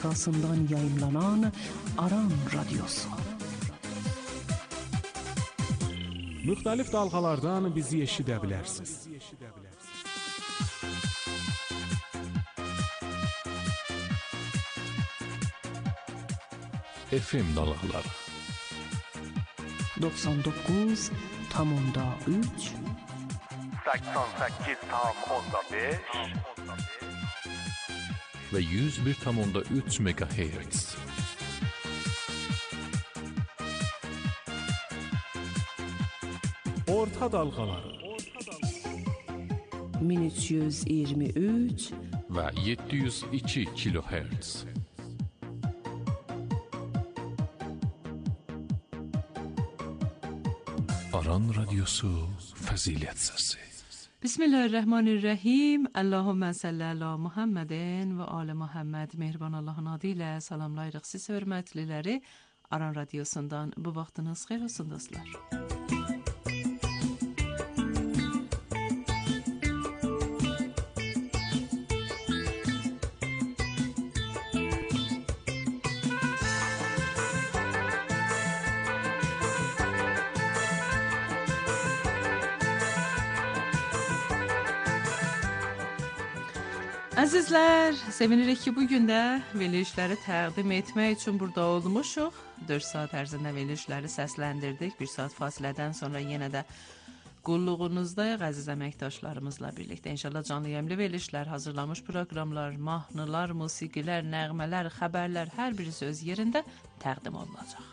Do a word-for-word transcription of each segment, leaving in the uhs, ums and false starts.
kasından yayımlanan Aran Radyosu. Müxtəlif dalğalardan bizi eşidə bilərsiniz. F M dalğaları doksan doqquz tam onda üç səksən səkkiz tam onda beş və yüz bir tam onda üç megahertz. Orta dalğaları min üç yüz iyirmi üç və yeddi yüz iki kilohertz. Aran Radyosu Fəzilət Səsi. Bismillahirrahmanirrahim. Allahümme salli ala Muhammedin və ali Muhammed. Mehriban Allah'ın adıyla salamlayırıq siz hörmətliləri. Aran Radyosu'ndan bu vaxtınız xeyir olsun dostlar. Əzizlər, sevinirik ki, bugün də verilişləri təqdim etmək üçün burada olmuşuq. dörd saat ərzində verilişləri səsləndirdik. Bir saat fasilədən sonra yenə də qulluğunuzdayıq əziz əməkdaşlarımızla birlikdə. İnşallah canlı yayımlı verilişlər, hazırlanmış proqramlar, mahnılar, musiqilər, nəğmələr, xəbərlər hər birisi öz yerində təqdim olunacaq.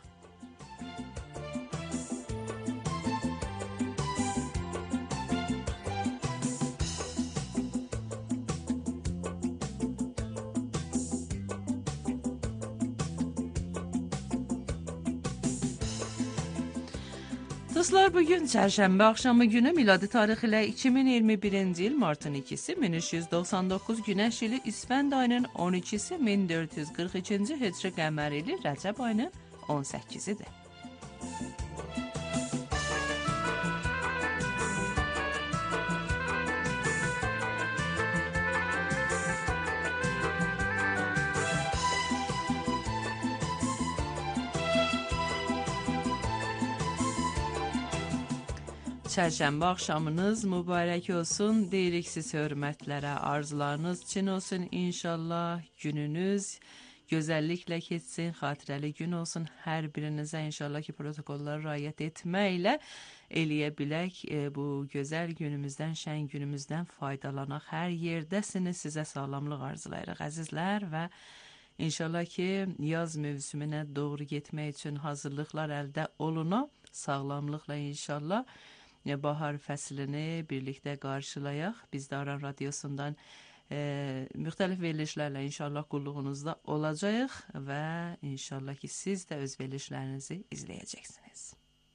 Dostlar, bugün çərşənbə axşamı günü miladi tarix ilə iki min iyirmi birinci il martın ikisi min üç yüz doxsan doqquz günəş ili İsfənd ayının on ikisi min dörd yüz qırx ikinci hicri qəmər ili Rəcəb ayının on səkkizidir. Çərşənbə axşamınız mübarək olsun deyirik siz hörmətlərə, arzularınız çin olsun inşallah, gününüz gözəlliklə keçsin, xatirəli gün olsun hər birinizə inşallah ki protokollara riayət etməklə eləyə bilək e, bu gözəl günümüzdən, şən günümüzdən faydalanaq, hər yerdəsiniz, sizə sağlamlıq arzulayırıq əzizlər və inşallah ki yaz mövsümünə doğru getmək üçün hazırlıqlar əldə oluna, sağlamlıqla inşallah bahar fəslini birlikdə qarşılayaq. Biz də Aran Radyosu'ndan e, müxtəlif verilişlərlə inşallah qulluğunuzda olacağıq və inşallah ki siz də öz verilişlərinizi izləyəcəksiniz.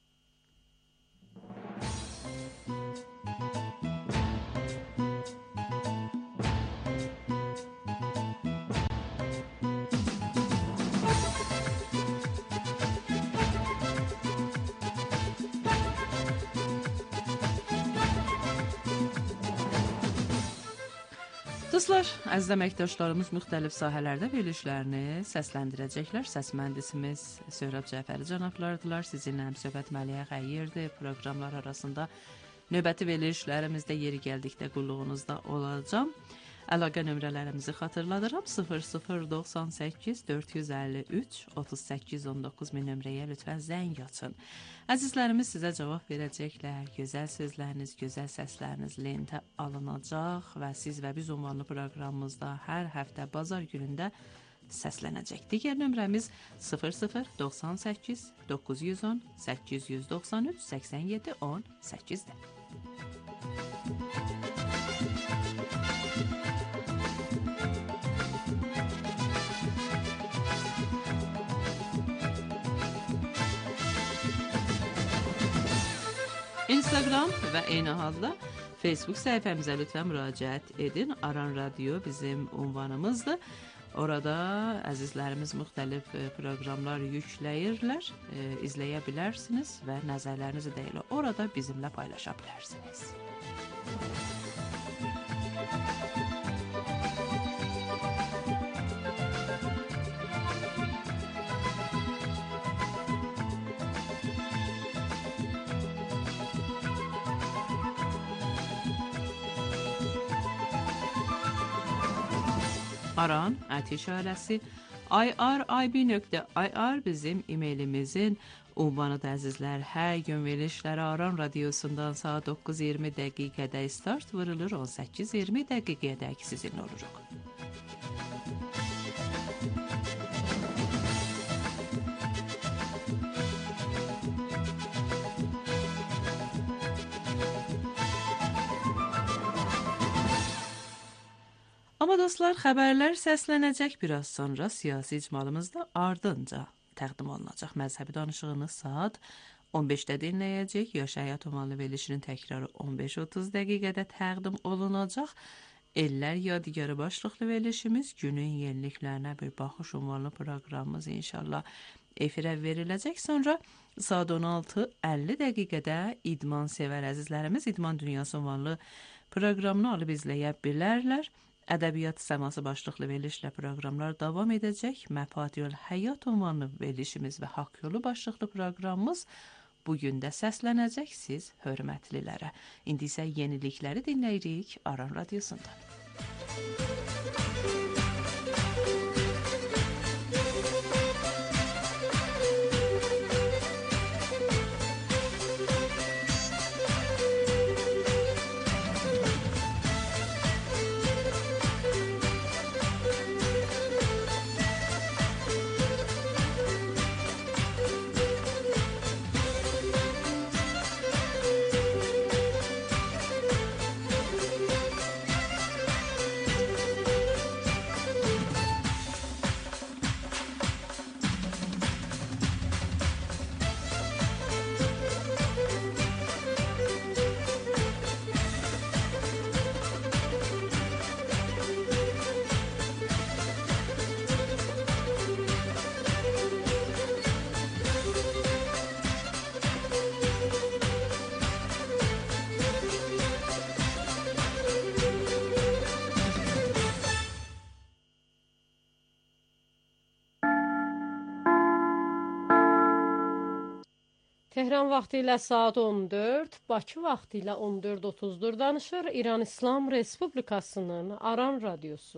Dostlar, əziz əməkdaşlarımız müxtəlif sahələrdə verilişlərini səsləndirəcəklər. Səs mühəndisimiz Söhrəb Cəfəri cənablardılar. Sizinlə söhbət Məliyə Xəyyirdir. Proqramlar arasında növbəti verilişlərimizdə yeri gəldikdə qulluğunuzda olacağım. Əlaqə nömrələrimizi xatırladıram. sıfır sıfır doxsan səkkiz dörd yüz əlli üç otuz səkkiz on doqquz min nömrəyə lütfən zəng açın. Əzizlərimiz sizə cavab verəcəklər. Gözəl sözləriniz, gözəl səsləriniz lentə alınacaq və siz və biz ünvanlı proqramımızda hər həftə bazar günündə səslənəcək. Digər nömrəmiz sıfır sıfır doxsan səkkiz doqquz yüz on səkkiz yüz doxsan üç səksən yeddi on səkkizdir. Instagram və eyni halda Facebook səhifəmizə lütfən müraciət edin. Aran Radyo bizim ünvanımızdır. Orada əzizlərimiz müxtəlif proqramlar yükləyirlər, e, izləyə bilərsiniz və nəzərlərinizi də elə orada bizimlə paylaşa bilərsiniz. aran ət işarəsi irib.ir bizim e-mailimizin ünvanıdır əzizlər. Hər gün verilişləri Aran Radiosundan saat doqquz iyirmi dəqiqədə start vurulur, on səkkiz iyirmi dəqiqədək sizinlə oluruq. Amma dostlar, xəbərlər səslənəcək biraz sonra, siyasi icmalımız da ardınca təqdim olunacaq. Məzhəbi danışığını saat on beşdə dinləyəcək. Yaş Həyat Ünvanlı verilişinin təkrarı on beş otuz dəqiqədə təqdim olunacaq. Ellər Yadigarı başlıqlı verilişimiz, günün yeniliklərinə bir baxış ünvanlı proqramımız inşallah efirə veriləcək. Sonra saat on altı əlli dəqiqədə idman sevər əzizlərimiz İdman Dünyası ünvanlı proqramını alıb izləyə bilərlər. Ədəbiyyat səması başlıqlı verilişlə proqramlar davam edəcək. Məfatihül Həyat ünvanlı verilişimiz və Haqq Yolu başlıqlı proqramımız bugün də səslənəcək siz hörmətlilərə. İndi isə yenilikləri dinləyirik Aran Radiosunda. Tehran vaxtı ilə saat on dörd, Bakı vaxtı ilə on dörd otuzdur danışır İran İslam Respublikasının Aran Radiosu.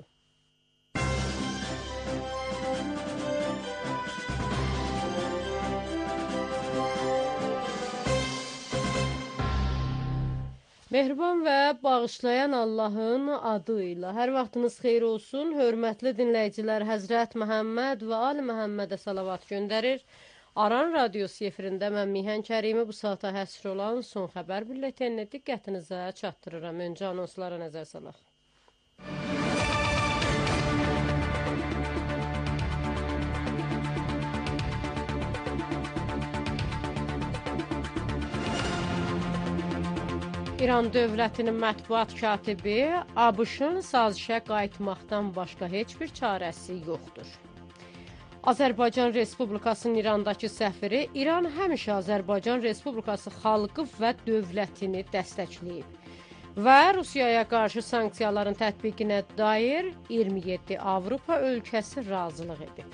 Mehriban və bağışlayan Allahın adı ilə hər vaxtınız xeyir olsun. Hörmətli dinləyicilər, Həzrət Məhəmməd və Ali Məhəmmədə salavat göndərir. Aran Radiosu efirində mən Mihan Kərimi bu saata həsr olan son xəbər bülletenini diqqətinizə çatdırıram. Öncə anonslara nəzər salaq. İran dövlətinin mətbuat katibi ABŞ-ın sazişə qayıtmaqdan başqa heç bir çarəsi yoxdur. Azərbaycan Respublikasının İrandakı səfiri İran həmişə Azərbaycan Respublikası xalqı və dövlətini dəstəkləyib və Rusiyaya qarşı sanksiyaların tətbiqinə dair iyirmi yeddi Avropa ölkəsi razılıq edib.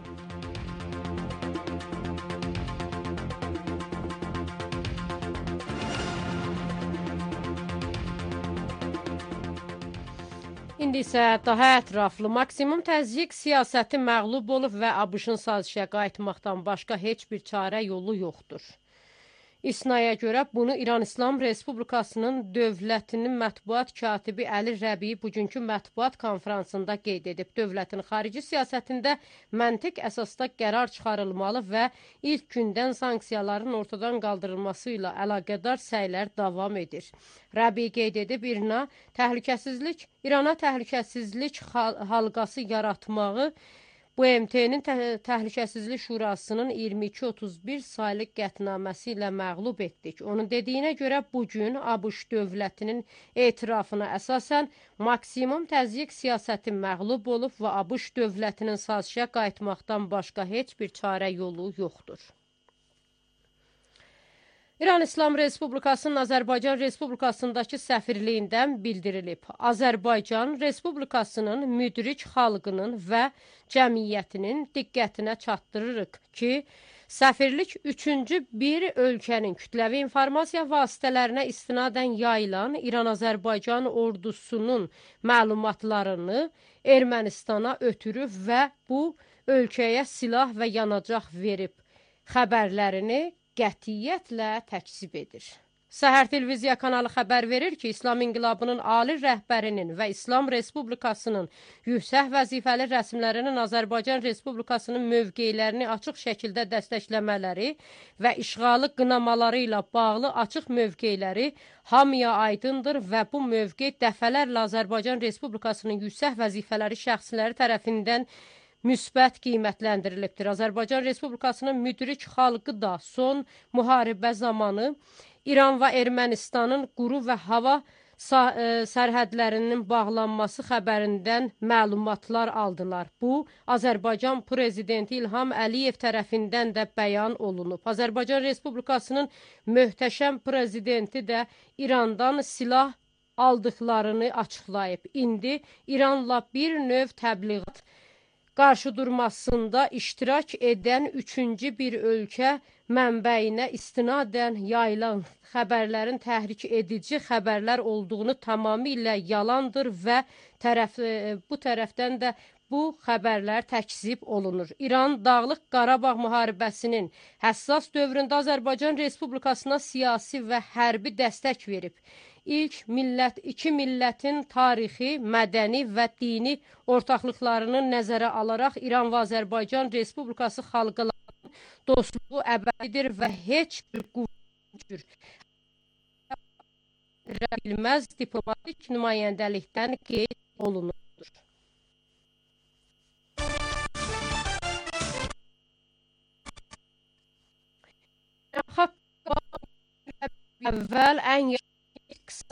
İndi isə daha ətraflı maksimum təzyiq siyasəti məğlub olub və ABŞ-ın sazişə qayıtmaqdan başqa heç bir çarə yolu yoxdur. İsnaya görə bunu İran İslam Respublikasının dövlətinin mətbuat katibi Əli Rəbi bugünkü mətbuat konferansında qeyd edib. Dövlətin xarici siyasətində məntiq əsasda qərar çıxarılmalı və ilk gündən sanksiyaların ortadan qaldırılması ilə əlaqədar səylər davam edir. Rəbi qeyd edib İrana təhlükəsizlik, İrana təhlükəsizlik halqası yaratmağı B M T-nin Təhlükəsizlik Şurasının iyirmi iki otuz bir saylı qətnaməsi ilə məğlub etdik. Onun dediyinə görə bugün ABŞ dövlətinin etirafına əsasən maksimum təzyiq siyasəti məğlub olub və ABŞ dövlətinin sazişə qayıtmaqdan başqa heç bir çarə yolu yoxdur. İran İslam Respublikasının Azərbaycan Respublikasındakı səfirliyindən bildirilib. Azərbaycan Respublikasının müdrik xalqının və cəmiyyətinin diqqətinə çatdırırıq ki, səfirlik üçüncü bir ölkənin kütləvi informasiya vasitələrinə istinadən yayılan İran-Azərbaycan ordusunun məlumatlarını Ermənistana ötürüb və bu ölkəyə silah və yanacaq verib xəbərlərini qətiyyətlə təkzib edir. Səhər televiziya kanalı xəbər verir ki, İslam İnqilabının ali rəhbərinin və İslam Respublikasının yüksək vəzifəli rəsmilərinin Azərbaycan Respublikasının mövqeylərini açıq şəkildə dəstəkləmələri və işğalı qınamaları ilə bağlı açıq mövqeyləri hamıya aydındır və bu mövqey dəfələrlə Azərbaycan Respublikasının yüksək vəzifələri şəxsləri tərəfindən müsbət qiymətləndirilibdir. Azərbaycan Respublikasının müdrik xalqı da son müharibə zamanı İran və Ermənistanın quru və hava sərhədlərinin bağlanması xəbərindən məlumatlar aldılar. Bu, Azərbaycan Prezidenti İlham Əliyev tərəfindən də bəyan olunub. Azərbaycan Respublikasının möhtəşəm prezidenti də İrandan silah aldıqlarını açıqlayıb. İndi İranla bir növ təbliğat qarşıdurmasında iştirak edən üçüncü bir ölkə mənbəyinə istinadən yayılan xəbərlərin təhrik edici xəbərlər olduğunu tamamilə yalandır və tərəf, bu tərəfdən də bu xəbərlər təkzib olunur. İran Dağlıq Qarabağ müharibəsinin həssas dövründə Azərbaycan Respublikasına siyasi və hərbi dəstək verib. İlk millət, iki millətin tarixi, mədəni və dini ortaqlıqlarını nəzərə alaraq İran və Azərbaycan Respublikası xalqlarının dostluğu əbədidir və heç bir qüvvə bilməz diplomatik nümayəndəlikdən qeyd olunur. Əvvəl ən qısa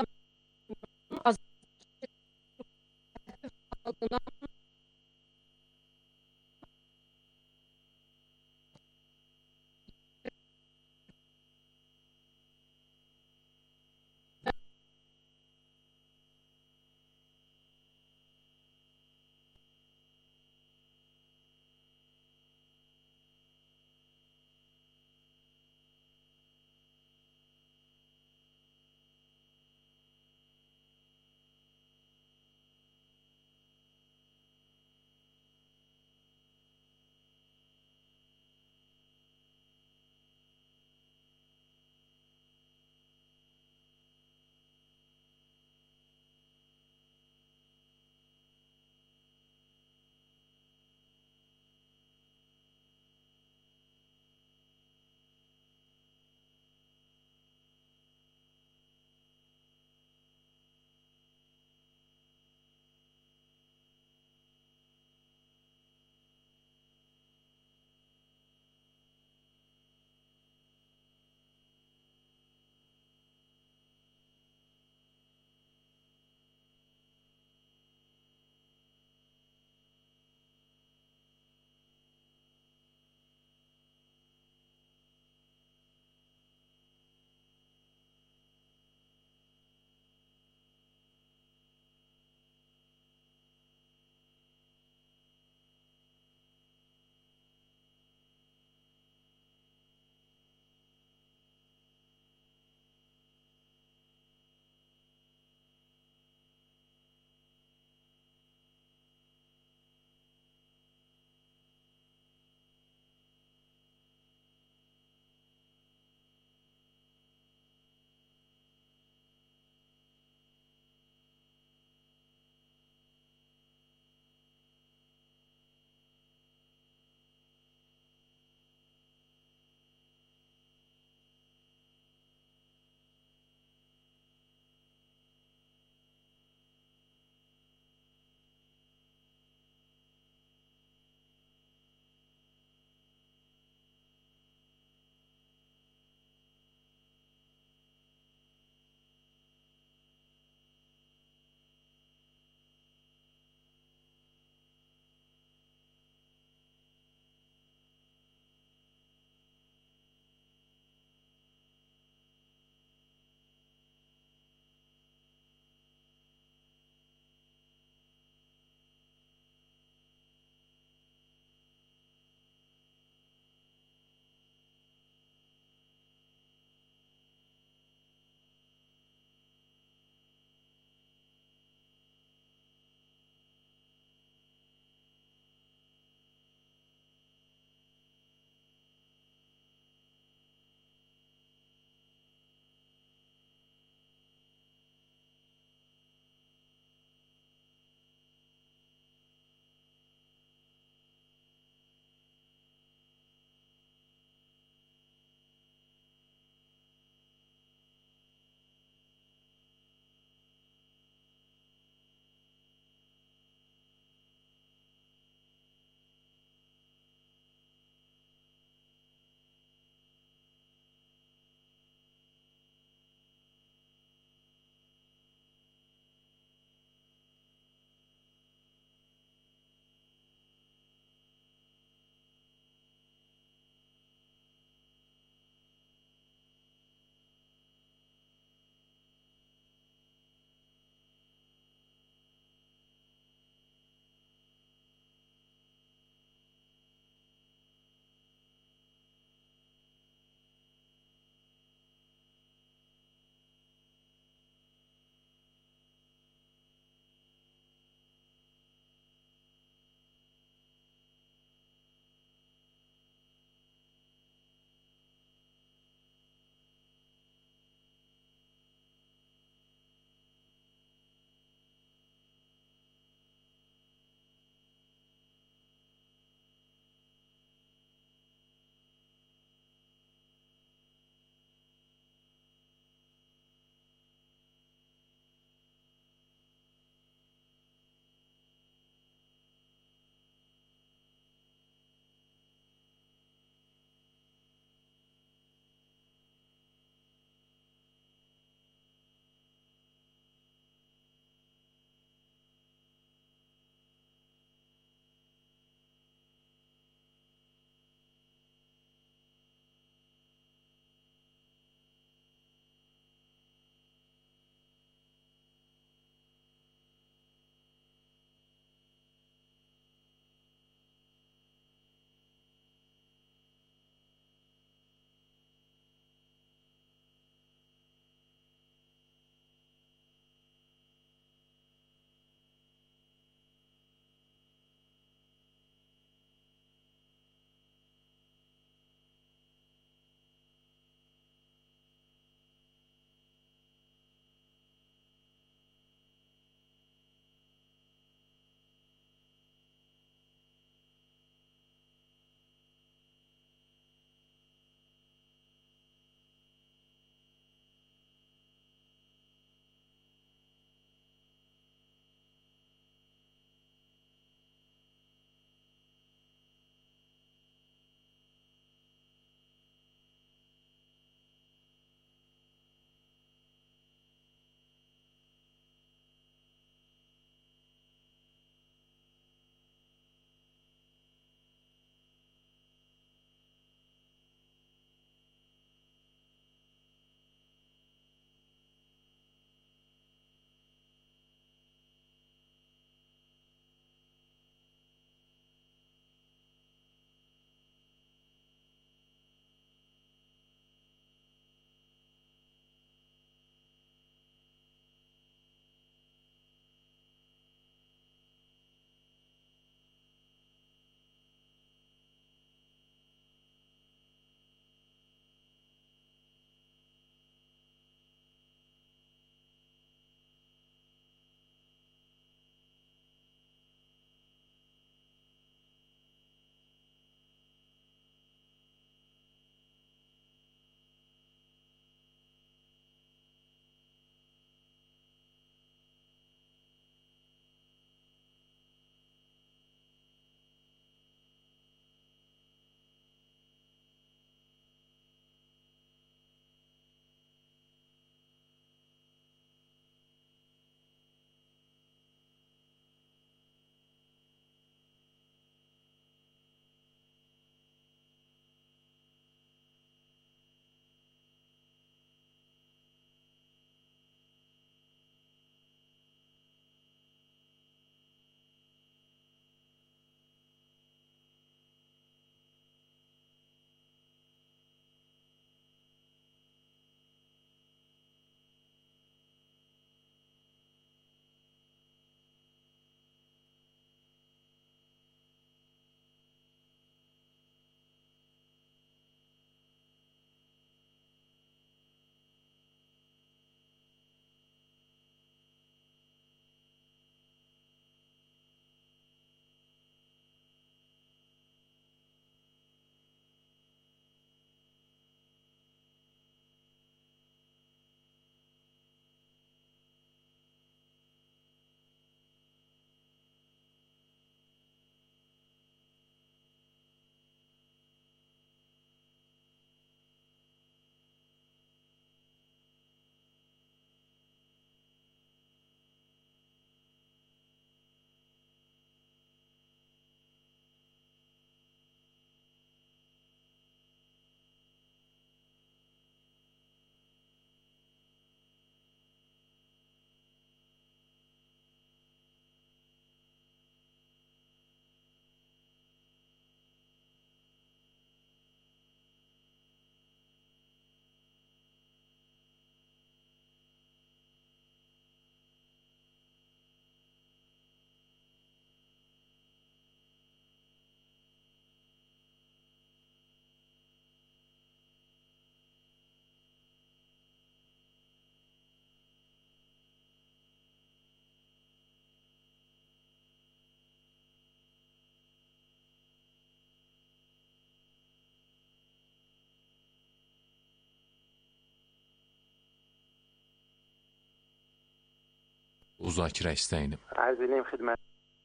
müzakirə istəyini? Arz edeyim xidmət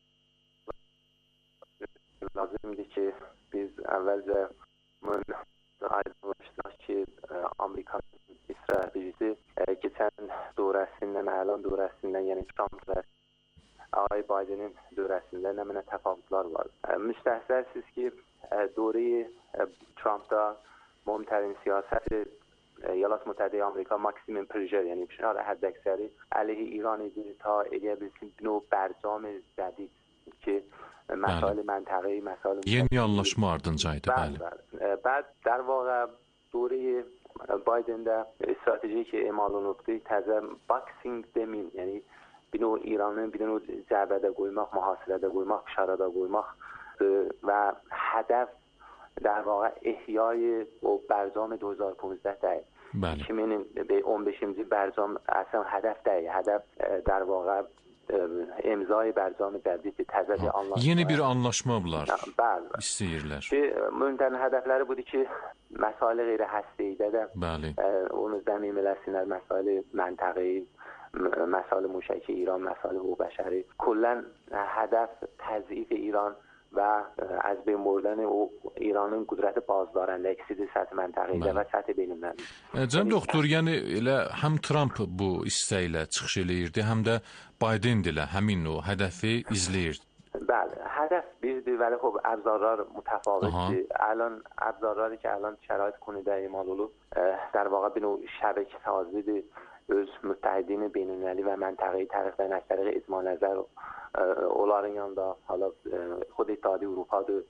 lazımdır ki, biz əvvəlcə aydınlaşdıraq ki, Amerikanın stratejisi keçən dövrəsindən, əlan dövrəsindən, yəni Trump və Ağay Bidenin dövrəsində nə mənə təfavütlər var. Müstəhsənsiz ki, dövrəyi Trump'da مهمترین سیاست ایالات متحده آمریکا ماکسیمم پرژر یعنی فشار حداکثری علیه ایران idi تا اگه بسیم نوع برجام جدید که مسائل منطقه‌ای مسائل yeni anlaşma ardınca idi, bəli. بعد در واقع دوره بایدن'da strateji ki emal olunubdu təzə boxing demin yəni bir növ İranın bir növ zərbədə qoymaq, mühasirədə qoymaq, fişarada qoymaq və hədəf در واقع احیای و برجام دو هزار و پانزده ده بله. که من به اون بشیمزی برجام اصلا هدف ده هدف در واقع امضای برجام جدید تزد anlaşma. Yeni bir anlaşma bunlar. Bəli. İstəyirlər. Ki müntərin hədəfləri budur ki, məsailə qeyri-həstəyidə də bəli. Onu zəmin eləsinlər, məsailə məntəqi, məsailə müşəki İran, məsailə hüquq bəşəri. Kullən hədəf təzyiq İran و از بین بردن او ایرانın qüdrəti bazılarında əksidi səthi məntəqədə və səthi beynəlməli. Cənab doktor, yəni elə həm Trump bu istəklə çıxış eləyirdi, həm də Biden ilə həmin o hədəfi izləyirdi. Bəli, hədəf birdir, ولی خب ابزارlar متفاوتdir. الان ابزارları ki الان şərait konuda emal olub, در واقع bir növ şəbəkə sazidir. Öz müttəhidini beynəlməli və məntəqəyi tərəfdən az طریق icma nəzər onların yanında hala خود اتحادیه اروپاdır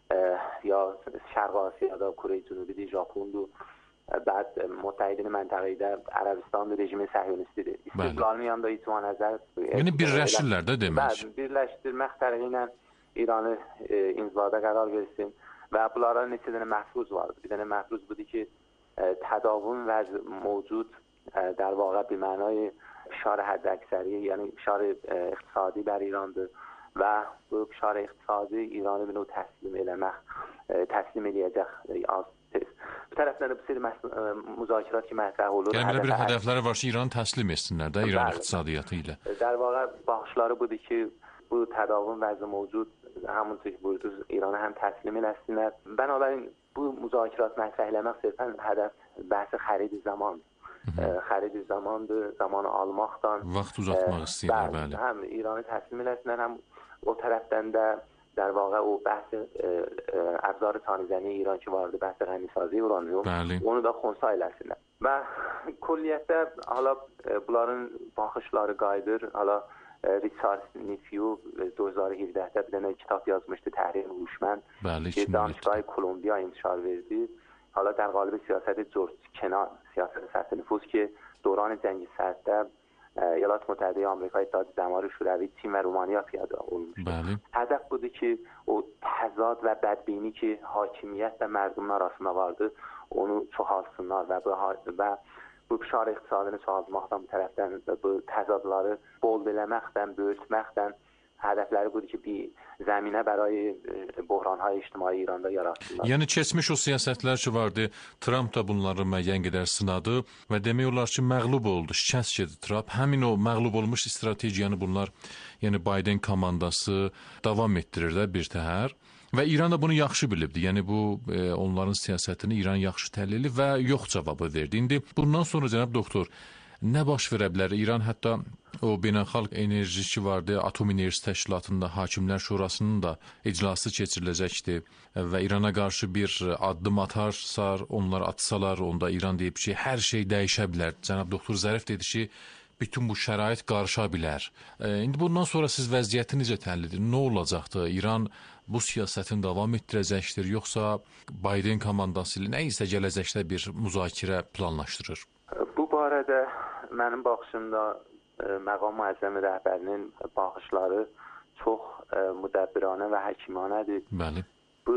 یا شرق آسیاdır, کره جنوبیdir, ژاپنdur. بعد müttəhidini məntəqədə Ərəbistandır, rejimi səhyonistidir. İstiqlalın yanında icma nəzər. Yəni birləşirlər də demək. Bəli, birləşdirmək tərəfi ilə İranı inzivada qərar versin və bunlara neçə dənə məhfuz vardır. Bir dənə məhfuz budur ki, tədavün vəz mövcud در واقع به معنای فشار حداکثری یعنی فشار اقتصادی بر ایرانdır و bu فشار اقتصادی İranı bir növ təslim eləmək, təslim eləyəcək az tez. Bu tərəfdən də bu seri müzakirات ki mətrəh olur. Yəni belə bir hədəfləri var ki, İranı təslim etsinlər də İran iqtisadiyyatı ilə. در واقع baxışları budur ki, bu tədavün vəzi mövcud همونطور که بردوز ایران هم تسلیم eləsinlər. Bənabərin bu müzakirات mətrəh eləmək sırfən hədəf bəhs xərid zaman. خرید zamandır, zamanı almaqdan vaxt uzatmaq istəyirlər, bəli. Həm İranı təslim eləsinlər, həm o tərəfdən də در واقع o bəhs ابزار تانیزنی ایران ki vardı, bəhs غنیسازی uranyum, onu da xonsa eləsinlər. Və külliyyətdə hala bunların baxışları qayıdır. Hala Richard Nephew دو هزار و هفده də bir dənə kitab yazmışdı, Təhrir Huşmən. ki دانشگاه کلمبیا انتشار verdi. حالا در قالب سیاست جورج کنار سیاست سطح نفوذ که دوران جنگ سرد ایالات متحده آمریکا اتحاد دمار شوروی چین و رومانیا پیاده olmuşdu. Hədəf budur ki, o təzad və bədbini ki hakimiyyət və mərdumlar arasında vardı, onu çoxalsınlar və bu və bu fişar iqtisadını çoxaltmaqdan bu tərəfdən bu təzadları bol eləməkdən, böyütməkdən hədəfləri budur ki, bir zəminə برای böhranهای ictimai İranda yaratsınlar. Yəni keçmiş o siyasətlər ki vardı, Trump da bunları müəyyən qədər sınadı və demək olar ki, məğlub oldu, şikəst yedi Trump. Həmin o məğlub olmuş strategiyanı bunlar, yəni Biden komandası davam etdirir də bir təhər. Və İran da bunu yaxşı bilibdi. Yəni bu e, onların siyasətini İran yaxşı təhlil edib və yox cavabı verdi. İndi bundan sonra cənab doktor, nə baş verə bilər? İran hətta o beynəlxalq enerji ki vardı, Atom Enerjisi Təşkilatında Hakimlər Şurasının da iclası keçiriləcəkdir və İrana qarşı bir addım atarsa, onlar atsalar, onda İran deyib ki, hər şey dəyişə bilər. Cənab doktor Zərif dedi ki, bütün bu şərait qarışa bilər. E, indi bundan sonra siz vəziyyəti necə təhlil edir? Nə olacaqdır? İran bu siyasətini davam etdirəcəkdir, yoxsa Biden komandası ilə nə isə gələcəkdə bir müzakirə planlaşdırır? Bu barədə mənim baxışımda məqam müəzzəmi rəhbərinin baxışları çox müdəbbiranə və həkimanədir. Bəli. Bu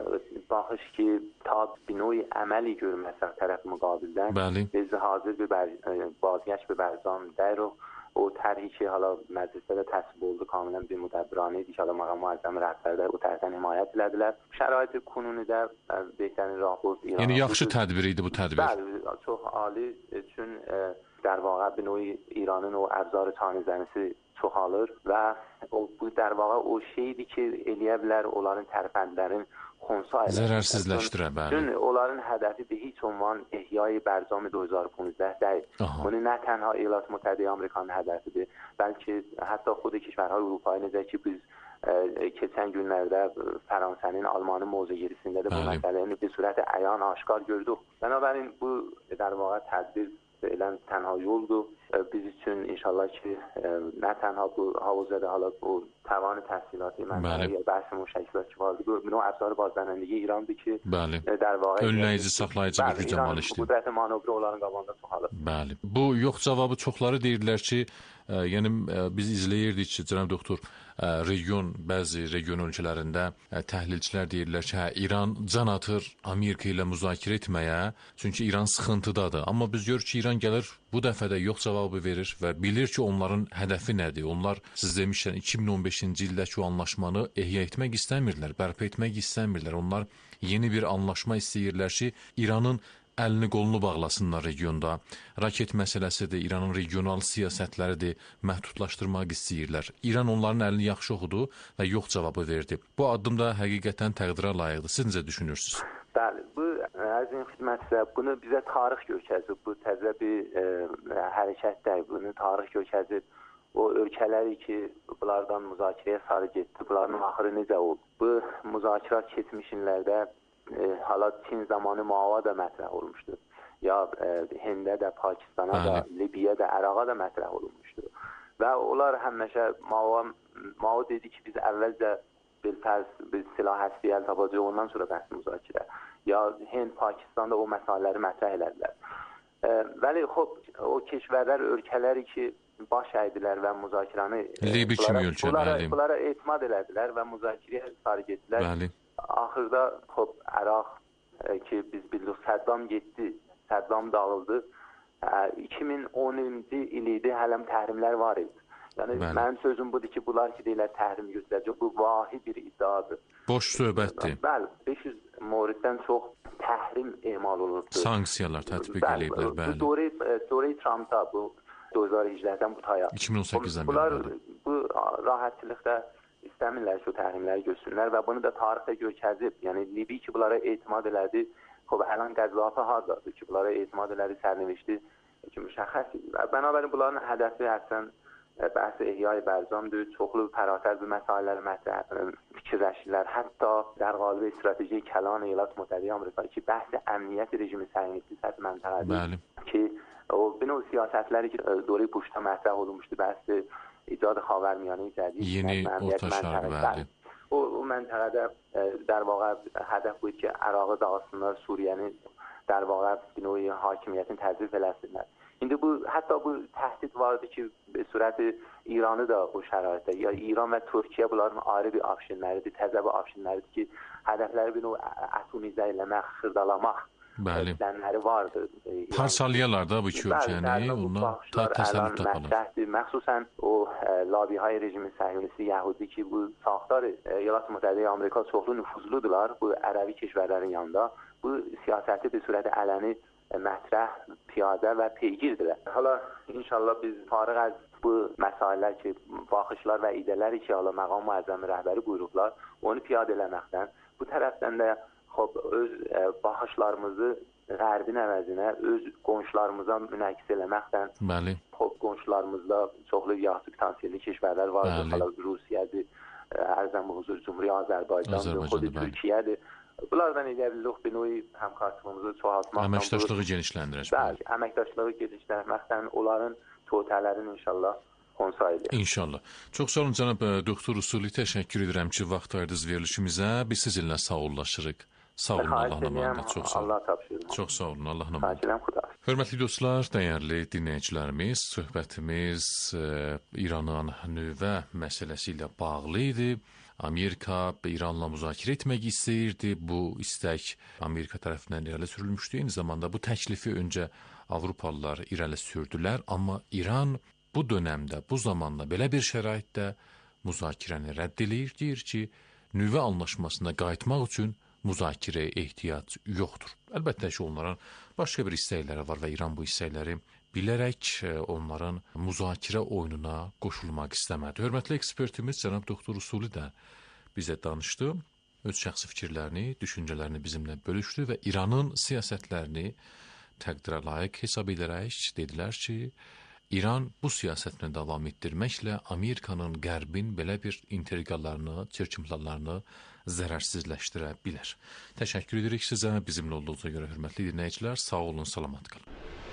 baxış ki, ta bir növ əməli görməsə tərəf müqabildən biz hazır bir بازگشت به برجام در رو o طرحی که حالا مجلسdə də təsvib oldu, kamilən bir müdəbbirانه idi ki, حالا məqam müəzzəmi rəhbərlər o tərəfdən himayət elədilər. Şərait kununidə behtərin rah bu İran. Yəni yaxşı tədbir idi bu tədbir. Bəli, çox ali. Çün در واقع به نوعی ایرانın o ابزار tanizənisi çoxalır və o bu در واقع o şeydir ki, eləyə bilər onların tərəfəndlərin xonsa zərərsizləşdirə, bəli. Çünki onların hədəfi به هیچ عنوان احیای برجام دو هزار و پانزده değil. bunu نه تنها ایالات متحده آمریکانın hədəfidir, bəlkə hətta خود کشورهای اروپایی necə ki biz keçən günlərdə Fransanın, Almanın mövzugirisində də bu məsələni bir sürət əyan aşkar gördük. Bənabərin bu در واقع tədbir فعلا تنها yoldur. Biz üçün inşallah ki nə tənha bu havuzada hala bu tavan təhsilatı mənbəyi bəhs müşəkilات vardı. Bu növ ابزار بازدارندگی ایرانdır ki bəli. در واقع önləyici, saxlayıcı bir güc əməl işdir. Qüdrət manovrı onların qabağında çoxalır. Bəli. Bu yox cavabı çoxları deyirlər ki, ə, yəni ə, biz izləyirdik ki, cənab doktor, ə, region, bəzi region ölkələrində ə, təhlilçilər deyirlər ki, hə, İran can atır Amerika ilə müzakirə etməyə, çünki İran sıxıntıdadır. Amma biz görürük ki, İran gəlir bu dəfə də yox cavabı verir və bilir ki, onların hədəfi nədir? Onlar, siz demişkən, iki min on beşinci ildəki o anlaşmanı ehya etmək istəmirlər, bərpa etmək istəmirlər. Onlar yeni bir anlaşma istəyirlər ki, İranın əlini qolunu bağlasınlar regionda. Raket məsələsidir, İranın regional siyasətləridir, məhdudlaşdırmaq istəyirlər. İran onların əlini yaxşı oxudu və yox cavabı verdi. Bu addım da həqiqətən təqdirə layiqdir. Siz necə düşünürsünüz? Bəli, bu əzizin xidmətçilər, bunu bizə tarix görkəzib, bu təzə bir e, hərəkətdir, bunu tarix görkəzib. O ölkələri ki, bunlardan müzakirəyə sarı getdi, bunların axırı necə oldu? Bu müzakirət keçmişinlərdə e, hala Çin zamanı Mao'ya da mətrəh olmuşdur. Ya e, Hində də, Pakistana da, Libiya da, Əraqa da mətrəh olunmuşdur. Və onlar həmişə Mao'ya, Mao dedi ki, biz əvvəlcə bir fərz, bir silah həsbi əl tapacaq, ondan sonra bəhs müzakirə. Ya Hind, Pakistan'da o məsələləri mətrəh elədilər. E, Vəli, xop, o keşvərlər, ölkələri ki, baş əydilər və müzakirəni Libi kimi ölkə, bunlara, bəli. bunlara etimad elədilər və müzakirəyə sarı getdilər. Bəli. Axırda xop, Əraq e, ki, biz bildik, Səddam getdi, Səddam dağıldı. E, iki min onuncu il idi, hələm təhrimlər var idi. Yəni, bəli. Mənim sözüm budur ki, bunlar ki, deyilər təhrim götürəcək, bu vahi bir iddiadır. Boş söhbətdir. Bəli, beş yüz moriddən çox təhrim emal olunubdur. Sanksiyalar tətbiq eləyiblər, bəli. Bu dövrə Trump'da, bu دو هزار و هجدهdən bu taya. iki min on səkkizdən Bunlar bu rahatçılıqda istəmirlər ki, o təhrimləri görsünlər və bunu da tarixdə görkəzib. Yəni, Libi ki, bunlara etimad elədi, xub, ələn qəzlafı hardadır ki, bunlara etimad elədi, sərnivişdi ki, müşəxəs. Bənabərin bunların hədəfi əslən bəhs ehyay bərcamdır, çoxlu pərasər bir məsələləri mətrəh fikirləşirlər. Hətta در قالب استراتژی کلان ایالات متحده آمریکا ki, bəhs əmniyyət rejimi sərnivişdi səthi məntəqədir ki, o bir növ siyasətləri ki, دوره پوشتا مطرح olunmuşdu, bəhs ایجاد خاورمیانه جدید. Yeni orta şərq, bəli. O, o məntəqədə در واقع hədəf بود ki, Ərağı dağılsınlar, Suriyəni در واقع bir növ hakimiyyətin təzyiq eləsinlər. İndi bu, hətta bu təhdid vardı ki, به صورت İranı da o şəraitdə, ya İran və Türkiyə bunların ayrı bir afşinləridir, təzə bir afşinləridir ki, hədəfləri bir növ atomizə eləmək, xırdalamaq dənləri vardı. Parçalayalar da bu iki ölkəni, onlar təsəlli taparlar. Məxsusən o labihay rejimi səhyunisti Yahudi ki, bu saxtar İyalat Mütəhədə Amerika çoxlu nüfuzludular bu ərəbi keşvərlərin yanında. Bu siyasəti bir sürətdə ələni mətrəh, piyadə və peygirdirlər. Hala inşallah biz fariq az bu məsələlər ki, baxışlar və idələri ki, hala məqam müəzzəmi rəhbəri buyurublar, onu piyadə eləməkdən, bu tərəfdən də xop, öz e, baxışlarımızı qərbin əvəzinə öz qonşularımıza münəqis eləməkdən, bəli. Xop, qonşularımızda çoxlu yaxşı potansiyelli keşvərlər vardır. Hala Rusiyadır, ərzən bu huzur Cumhuriyyə Azərbaycandır, xod Türkiyədir. Bunlardan elə bilirik bir növ həmkarlığımızı çoxaltmaqdan, əməkdaşlığı genişləndirək. Bəli, əməkdaşlığı genişləndirməkdən onların totəllərin inşallah konsaylı. İnşallah. Çox sağ olun cənab doktor Usuli, təşəkkür edirəm ki, vaxt ayırdınız verilişimizə. Biz sizinlə sağollaşırıq. Sağ olun, Allah'ın amanında. Çox sağ olun. Allah tapşırır. Çox sağ olun, Allah'ın amanında. Xahiş edirəm, xuda. Hörmətli dostlar, dəyərli dinləyicilərimiz, söhbətimiz e, İranın nüvə məsələsi ilə bağlı idi. Amerika İranla müzakirə etmək istəyirdi. Bu istək Amerika tərəfindən irəli sürülmüşdü. Eyni zamanda bu təklifi öncə Avropalılar irəli sürdülər. Amma İran bu dönəmdə, bu zamanda, belə bir şəraitdə müzakirəni rədd eləyir. Deyir ki, nüvə anlaşmasına qayıtmaq üçün müzakirəyə ehtiyac yoxdur. Əlbəttə ki, onların başqa bir istəkləri var və İran bu istəkləri bilərək onların müzakirə oyununa qoşulmaq istəmədi. Hörmətli ekspertimiz cənab doktor Usuli də bizə danışdı. Öz şəxsi fikirlərini, düşüncələrini bizimlə bölüşdü və İranın siyasətlərini təqdirə layiq hesab edərək dedilər ki, İran bu siyasətini davam etdirməklə Amerikanın, Qərbin belə bir intriqalarını, çirkinplanlarını zərərsizləşdirə bilər. Təşəkkür edirik sizə, bizimlə olduğunuza görə hörmətli dinləyicilər. Sağ olun, salamat qalın.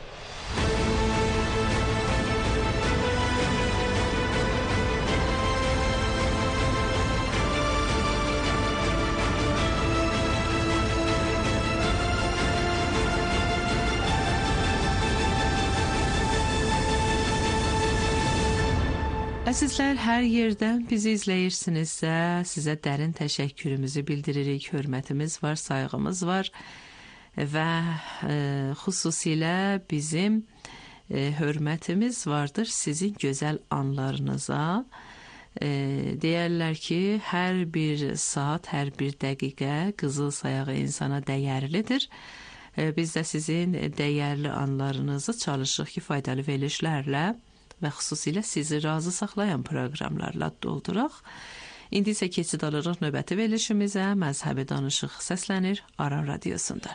Əzizlər, hər yerdən bizi izləyirsinizsə, sizə dərin təşəkkürümüzü bildiririk, hörmətimiz var, sayğımız var və e, xüsusilə bizim e, hörmətimiz vardır sizin gözəl anlarınıza. E, deyərlər ki, hər bir saat, hər bir dəqiqə qızıl sayağı insana dəyərlidir. E, biz də sizin dəyərli anlarınızı çalışıq ki, faydalı verilişlərlə və xüsusilə sizi razı saxlayan proqramlarla dolduraq. İndi isə keçid alırıq növbəti verilişimizə. Məzhəbi danışıq səslənir Aran Radiyosunda.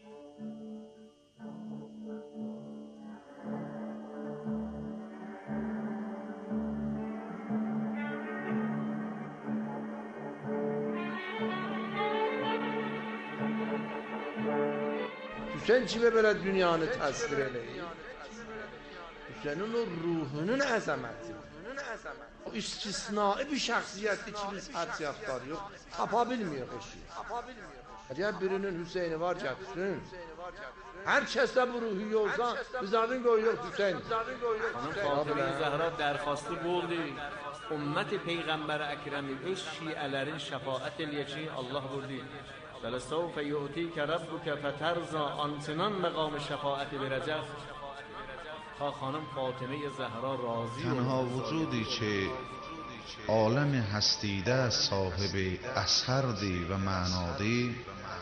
Hüseyin kimi belə dünyanı təsvir eləyir. Hüseyin'in o ruhunun əzəməti, o istisnai bir şəxsiyyətli ki, biz hərsiyatlar yox, tapa bilmiyor eşi. Əgər birinin Hüseyni var gətirsin, hər kəsdə bu ruhu yolsa, bizlərin qoyu yox Hüseyin. Xanım Fatıma Zəhra dərxastı bu oldu, ümmət-i Peyğəmbər əkrəmi öz şiələrin şəfaət eləyək ki, Allah vurdu. وَلَسَوْفَ يُؤْتِيكَ رَبُّكَ فَتَرْضَى آنچنان مقام شفاعت verəcək تا خانم فاطمه زهرا راضی. تنها وجودی که عالم هستیده صاحب اثردی و معنادی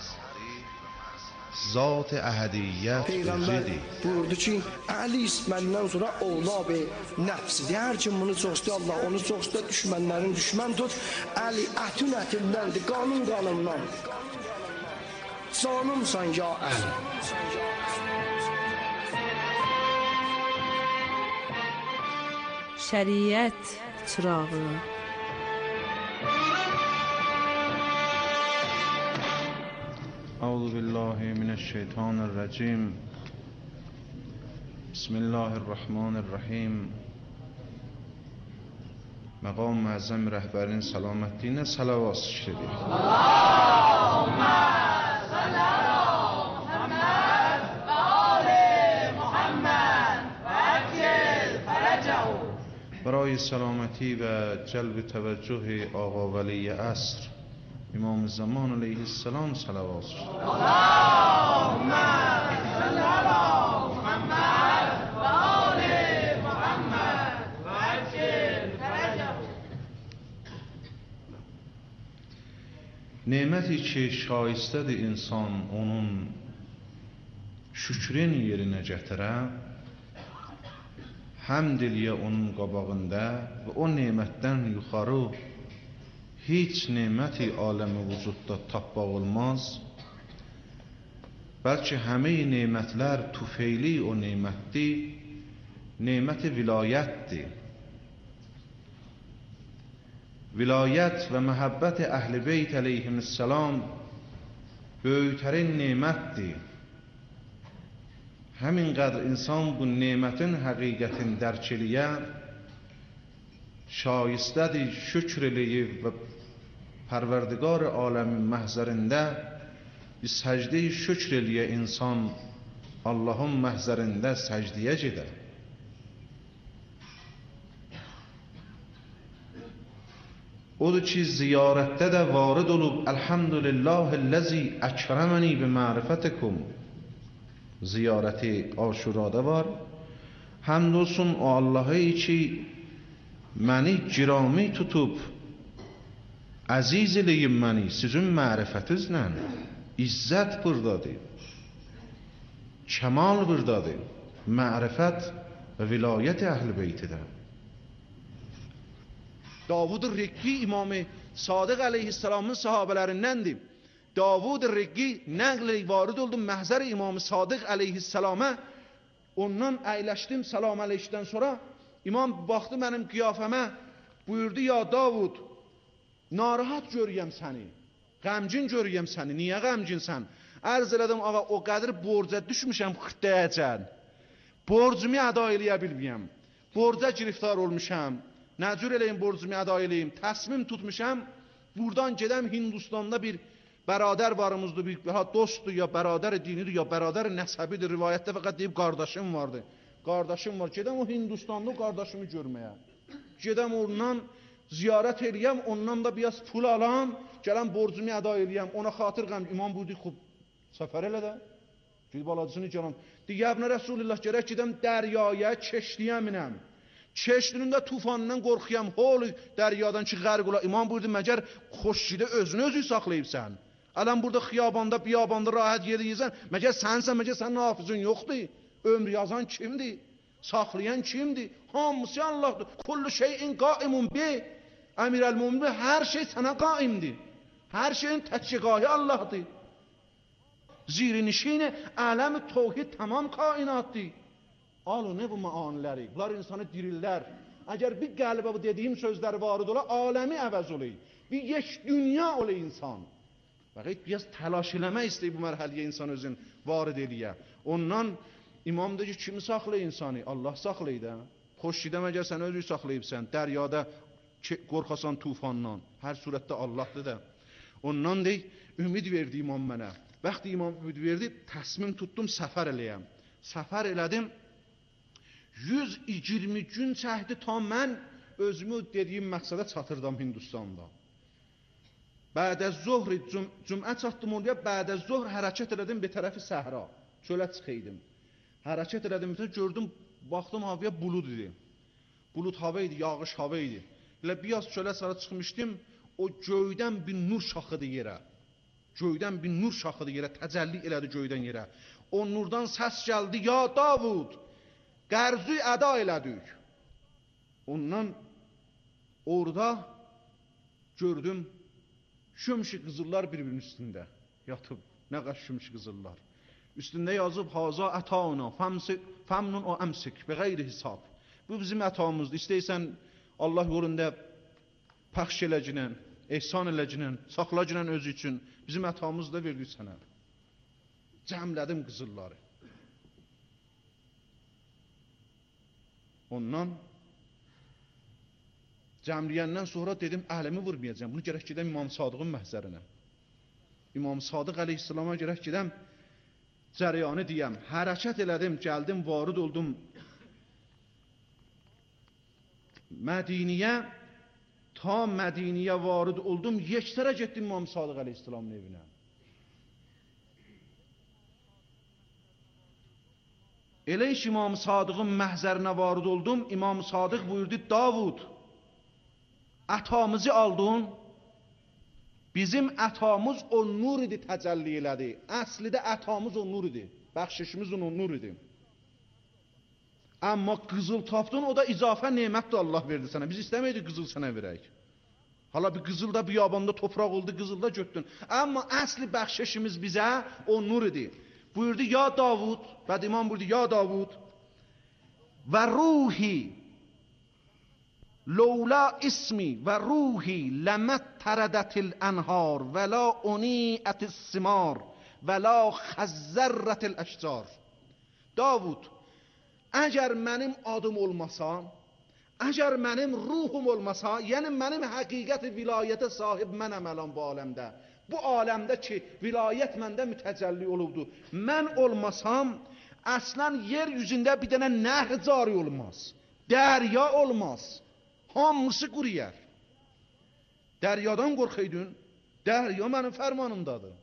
ذات احدیت وجودی. buyurdu ki, Əli İsməndən sonra oğlu be nəfsidir. Hər kim bunu çox istəyir, Allah onu çox istəyir, düşmənlərin düşmən tut. Əli ətün ətimdəndir, qanun qanımdan. Canımsan ya Əli. Şəriət çırağı. اعوذ بالله من الشیطان الرجیم بسم الله الرحمن الرحیم. مقام معظم رهبرین سلامتینه صلوات شدید. اللهم صل علی محمد و آل محمد و عجل فرجه. برای سلامتی و جلب توجه آقا ولی عصر امام زمان علیه السلام صلوات شد. اللهم صل علی محمد و آل محمد و عجل فرجه. Neməti ki, şaistədir insan onun şükrin yerinə gətirə, həmd eləyə onun qabağında və o nemətdən yuxarı hiç neməti aləmi vücudda tapmaq olmaz. Bəlkə həmi nemətlər tufeyli o nemətdir, neməti vilayətdir. Vilayət və məhəbbət əhl-i beyt əleyhissalam böyüklərin nemətdir. Həmin qədər insan bu nemətin həqiqətini dərk eləyə, şaistədir şükr eləyib və Pərverdigar aləmin məhzərində səcdə-i şükr eləyə insan Allahın məhzərində səcdiyə gedə. Odur ki, ziyarətdə də varid olub Elhamdülillahilləzi əkrəməni bimərifətikum. Ziyarəti Aşurada var. Həmd olsun o Allah'a ki məni girami tutub əziz eləyim məni sizin mərifətinizlə. İzzət buradadır, kəmal buradadır. ma'rifət və vilayət əhl-i beytidir. Davud Rikki İmam-ı Sadiq aleyhisselamın sahabelərindəndir. Davud Rikki nəql varid oldu məhzər İmam-ı Sadiq aleyhisselama. Ondan əyləşdim, salam əleyhdən sonra İmam baxdı mənim qiyafəmə, buyurdu, ya Davud, narahat görüyəm səni, qəmcin görüyəm səni, niyə qəmcinsən? Ərz elədim, ağa, o qədər borca düşmüşəm xırtdəyəcən, borcumu əda eləyə bilməyəm, borca giriftar olmuşam, nə cür eləyim borcumu əda eləyim, təsmim tutmuşam, buradan gedəm Hindistanda bir bərabər varımızdır, bir dostdur, ya bərabər dinidir, ya bərabər nəsəbidir, rivayətdə fəqət deyib, qardaşım vardı, qardaşım var, gedəm o Hindistanda o qardaşımı görməyə, gedəm ondan ziyarət eləyəm, ondan da biraz pul alam, gələm borcumu əda eləyəm, ona xatır qəm, imam buyurdu, xub, səfər elə də, gedib alacısını gələm, deyəbnə Rəsulullah, gərək gedəm dəryaya, çeşliyə minəm, çeşlinin də tufanından qorxuyam, hol dəryadan ki, qərq ola, imam buyurdu, məgər xoşgidə özünü özü saxlayıbsən, ələn burada xiyabanda, biyabanda rahat yeri yiyəsən, məgər sənsən, məgər sənin hafızın yoxdur, ömr yazan kimdir, saxlayan kimdir, hamısı Allahdır, kullu şeyin qaimun bi, əmir əl-mumini, hər şey sənə qaimdir, hər şeyin təkcigahı Allahdır, zirinişini, ələm-i tohid tamam kainatdır, al ne bu maaniləri, bunlar insanı dirirlər, əgər bir qəlbə bu dediyim sözləri varid ola, aləmi əvəz olayı, bir yeş dünya olayı insan, Bəqət biraz təlaş eləmək istəyib bu mərhəliyə insan özün varid eləyə. Ondan imam deyir ki, kimi saxlayı insanı? Allah saxlayı da. Xoş gedəm əgər sən özü saxlayıbsən, dəryada qorxasan tufandan. Hər surətdə Allahdır da. Ondan deyir, ümid verdi imam mənə. Bəxti imam ümid verdi, təsmin tutdum, səfər eləyəm. Səfər elədim, yüz iyirmi gün çəkdi tam mən özümü dediyim məqsədə çatırdım Hindistanda. Bədə zohri cümə çatdım oraya, bədə zohr hərəkət elədim bir tərəfi səhra, çölə çıxıydım. Hərəkət elədim, gördüm, baxdım havaya bulud idi. Bulud hava idi, yağış hava idi. Elə biraz çölə sarı çıxmışdım, o göydən bir nur şaxıdı yerə. Göydən bir nur şaxıdı yerə, təcəlli elədi göydən yerə. O nurdan səs gəldi, ya Davud, qərzü əda elədik. Ondan orada gördüm, şümşi qızıllar bir-birinin üstündə yatıb, nə qaş şümşi qızıllar. Üstündə yazıb, haza ətana, fəmnun o əmsik, bəğəyri hesab. Bu bizim ətamızdır. İstəyirsən Allah yolunda pəxş eləcinin, ehsan eləcinin, saxlacının özü üçün bizim ətamızı da verdik sənə. Cəmlədim qızılları. Ondan cəmliyəndən sonra dedim, əlimi vurmayacağım. Bunu gərək gedəm İmam Sadiqin məhzərinə. İmam Sadiq əleyhissalama gərək gedəm, cəryanı deyəm. Hərəkət elədim, gəldim, varid oldum Mədiniyə. Ta Mədiniyə varid oldum, yeksərə getdim İmam Sadiq əleyhissalamın evinə. Elə iş İmam Sadiqin məhzərinə varid oldum, İmam Sadiq buyurdu, Davud, ətamızı aldın, bizim ətamız o nur idi təcəlli elədi. Əslidə ətamız o nur idi, bəxşişimiz o nur idi. Amma qızıl tapdın, o da izafə nemətdir Allah verdi sənə. Biz istəməydik qızıl sənə verək. Hala bir qızıl da biyabanda topraq oldu, qızıl da götdün. Amma əsli bəxşişimiz bizə o nur idi. Buyurdu, ya Davud, bəd imam buyurdu, ya Davud, və ruhi, لولا اسمی و روحی لمت تردت الانهار ولا انیعت الثمار ولا خزرت الاشجار. Davud, əgər mənim adım olmasa, əgər mənim ruhum olmasa, yəni mənim həqiqət vilayətə sahib mənəm ələn bu aləmdə, bu aləmdə ki, vilayət məndə mütəcəlli olubdur, mən olmasam, əslən yer yüzündə bir dənə nəhr cari olmaz, dərya olmaz. Hamısı quruyər. Dəryadan qorxaydın, dərya mənim fərmanımdadır.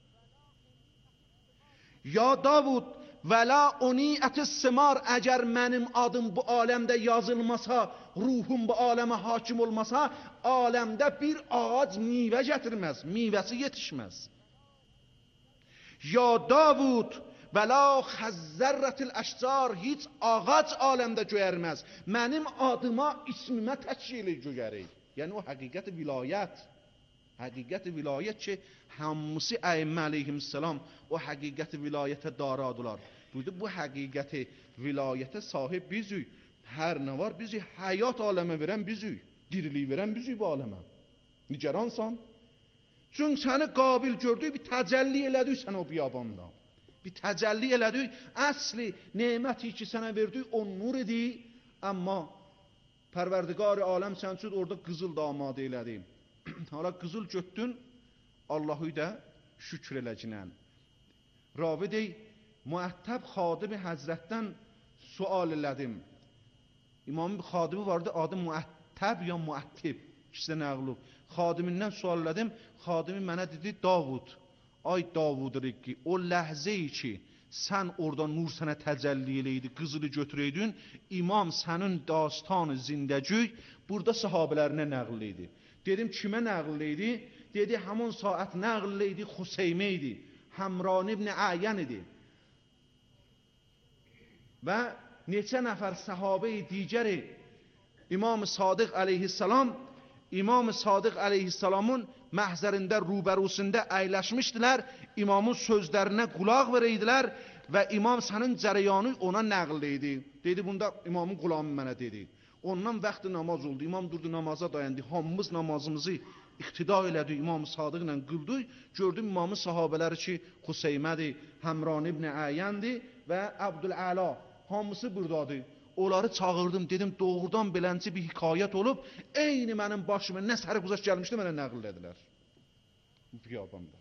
Ya Davud, və la uniyyət-i simar, əgər mənim adım bu aləmdə yazılmasa, ruhum bu aləmə hakim olmasa, aləmdə bir ağac meyvə gətirməz, meyvəsi yetişməz. Ya Davud, ولا خزرت الاشجار هیچ ağac aləmdə göyərməz. Mənim adıma, ismimə təşkili göyərir. Yəni o həqiqət vilayət. Həqiqət vilayət ki, hamısı əimmə əleyhissalam o həqiqət vilayətə daradılar. Buydu bu həqiqəti vilayətə sahib bizük. Hər nə var bizi həyat aləmə verən bizük. Diriliyi verən bizük bu aləmə. Nigeransan. Çünki səni qabil gördük, bir təcəlli elədik sən o biyabanda. Bir təcəlli elədik, əsli neməti ki sənə verdik, o nur idi. Amma Pərverdigar aləm sən üçün orada qızıl da amadə elədim. Hala qızıl götdün, Allahı da şükür eləcinən. Ravi dey, müəttəb xadimi həzrətdən sual elədim. İmamın xadimi vardı, adı müəttəb ya müəttib. İkisi nəqlub. Xadimindən sual elədim, xadimi mənə dedi, Davud, ay Davud Rəqi, o ləhzəyi ki, sən orada nur sənə təcəlli eləydi, qızılı götürəydin, imam sənin dastanı zindəcük, burada sahabələrinə nəql idi. Dedim, kimə nəql idi? Dedi, həmin saat nəql idi, Xüseymə idi, Həmran ibn Əyən idi. Və neçə nəfər sahabe-i digəri, İmam-ı Sadiq əleyhissalam, İmam-ı Sadiq əleyhissalamın məhzərində, rubərusunda əyləşmişdilər, imamın sözlərinə qulaq verəydilər və imam sənin cərəyanı ona nəql idi. Dedi, bunda imamın qulamı mənə dedi. Ondan vaxtı namaz oldu, imam durdu namaza dayandı, hamımız namazımızı iqtida elədik, İmam-ı Sadiqlə qıldıq, gördüm imamın sahabələri ki, Xüseymədir, Həmran ibn Əyəndir və Əbdüləla, hamısı buradadır. Onları çağırdım, dedim, doğrudan belənci bir hikayət olub, eyni mənim başıma nə sərguzaş gəlmişdi, mənə nəql edilər. Biyabanda.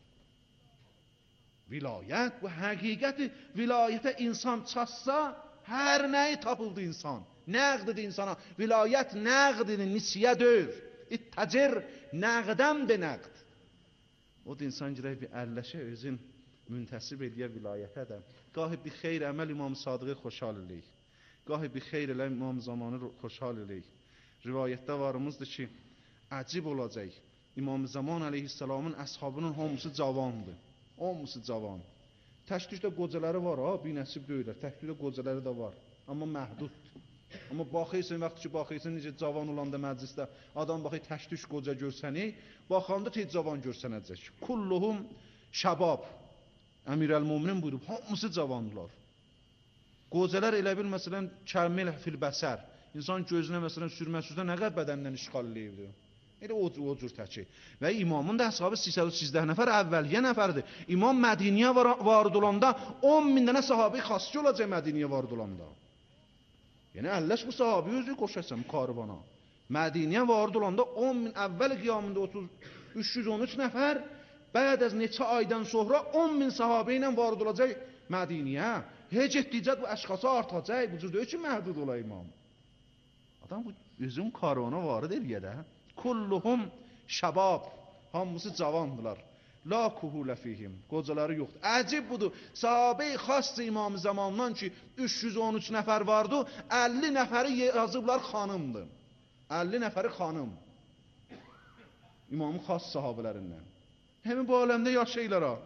Vilayət, bu həqiqəti, vilayətə insan çatsa, hər nəyi tapıldı insan. Nəqdidir insana. Vilayət nəqdidir, nisiyə döyür. İttəcir nəqdən bir nəqd. O da insan girək bir əlləşə, özün müntəsib eləyə vilayətə də. Qahi bir xeyr əməl İmam-ı Sadıqı xoşal eləyik. Qahi bir xeyr elə İmam zamanı xoşal eləyik. Rivayətdə varımızdır ki, əcib olacaq. İmam Zaman əleyhissalamın əshabının hamısı cavandır. Hamısı cavan. Təkdükdə qocaları var, ha, bir nəsib döyürlər. Təkdükdə qocaları da var. Amma məhduddur. Amma baxıysan, vaxt ki, baxıysan, necə cavan olanda məclisdə, adam baxı təkdük qoca görsəni, baxanda tez cavan görsənəcək. Kulluhum şəbab. Əmirəl-Muminin buyurub, hamısı cavandılar. Qocalar elə bil, məsələn, kəmmil fil-bəsər. İnsan gözünə, məsələn, sürməsizdə nə qədər bədəndən işğal eləyirdi. Elə o, o cür təki. Və imamın da əshabı səksən səksən nəfər əvvəliyyə nəfərdir. İmam Mədiniyə varid olanda on min dənə sahabi xasçı olacaq Mədiniyə varid olanda. Yəni əlləş bu sahabi özü qoşasan karvana. Mədiniyə varid olanda on min əvvəl qiyamında üç yüz on üç nəfər, bəd az neçə aydan sonra on min sahabi ilə varid olacaq Mədiniyə. Heç etdikcə bu əşxası artacaq, bu cür deyil ki, məhdud ola imam. Adam bu özün karvana varid eləyə də. Kulluhum şəbab, hamısı cavandılar. La kuhulə fihim, qocaları yoxdur. Əcib budur, sahabe-i xas İmam zamandan ki, üç yüz on üç nəfər vardı, əlli nəfəri yazıblar xanımdır. əlli nəfəri xanım. İmamın xas sahabələrindən. Həmin bu aləmdə yaşayırlar ha.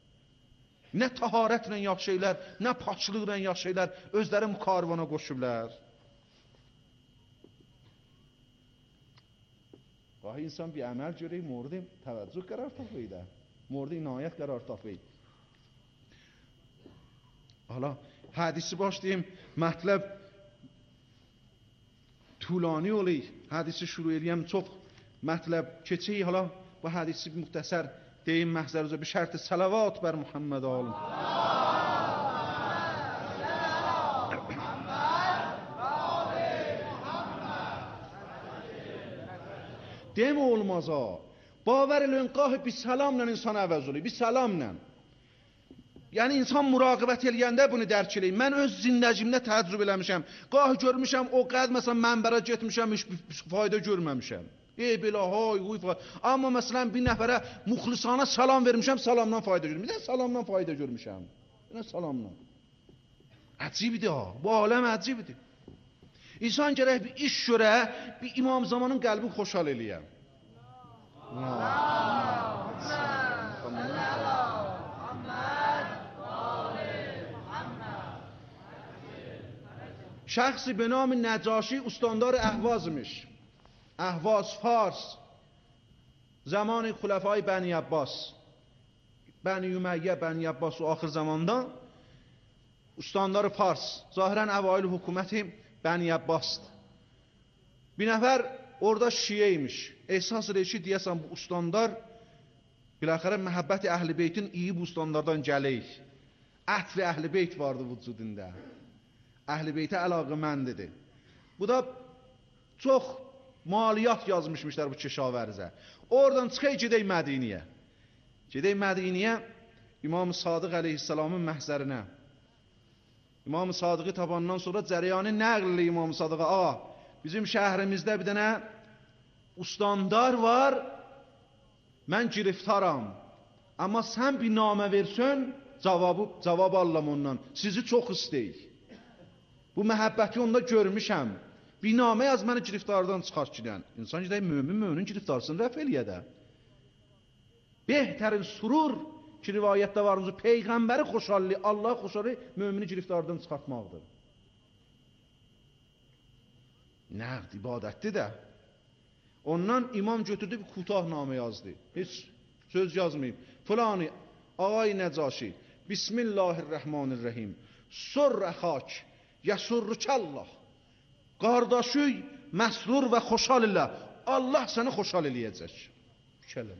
Nə taharətlə yaşayırlar, nə paçlıqla yaşayırlar, özləri mükarvana qoşublar. Gahı insan bir əməl görək, murdi təvəccüh qərar tapıydı. Murdi inayət qərar tapıydı. Hala, hədisi başlayayım, mətləb tulani olayım. Hədisi şuru eləyəm, çox mətləb keçəyik. Hala, bu hədisi müxtəsər deyim məhzərizə bir şərti salavat bər Muhammed alın. Demə olmaz ha. Baver eləyən qahı bir salamla insan əvəz olayım, bir salamla. Yəni insan muraqibət eləyəndə bunu dərk eləyim. Mən öz zindəcimdə təcrüb eləmişəm. Qahı görmüşəm, o qəd məsələn mənbərə getmişəm, heç fayda görməmişəm. Ey belə, hay, uy, fayda. Amma məsələn bir nəfərə muxlisana salam vermişəm, salamdan fayda görmüşəm. Bir də salamdan fayda görmüşəm. Bir də salamdan. Əcibdir ha, bu aləm əcibdir. İnsan gərək bir iş görə, bir İmam Zamanın qəlbi xoşal eləyəm. شخصی به نام نجاشی استاندار اهوازmiş. اهواز فارس، زمان خلفای بنی عباس، بنی امیه، بنی عباس و آخر zamanda استاندار فارس. Zahiren avail hükümeti Bəni Abbas'tı. Bir nəfər orada şiyeymiş. Esas reşi deyəsən bu ustandar biləxərə məhəbbəti əhl-i beytin iyi bu ustandlardan gələyik. Ətri əhl-i beyt vardı vücudunda. Əhl-i beytə əlaqəməndidir. Bu da çox maliyat yazmışmışlar bu Keşavērizə. Oradan çıxay gedək Mədiniyə. Gedək Mədiniyə İmam-ı Sadıq əleyhissalamın məhzərinə. İmam-ı Sadıqı tabandan sonra cəryanı nəql İmam-ı Sadıqa, ağa, bizim şəhrimizdə bir dənə ustandar var, mən giriftaram. Amma sən bir namə versən, cavabı, cavab allam ondan. Sizi çox istəyik. Bu məhəbbəti onda görmüşəm. Bir namə yaz məni giriftardan çıxar girən. İnsan gedək mömin möminin giriftarsını rəf eləyə də. Behtərin surur ki, rivayətdə var, Peyğəmbəri xoşalli, Allah xoşalli mömini giriftardan çıxartmaqdır. Nəqd, ibadətdir də. Ondan imam götürdü bir kutah namə yazdı. Heç söz yazmayıb. Fulani, ağay Nəcaşi, Bismillahirrahmanirrahim. Surrə xak, yəsurrükəllah. Qardaşı məsrur və xoşal ilə. Allah səni xoşal eləyəcək. Kələm.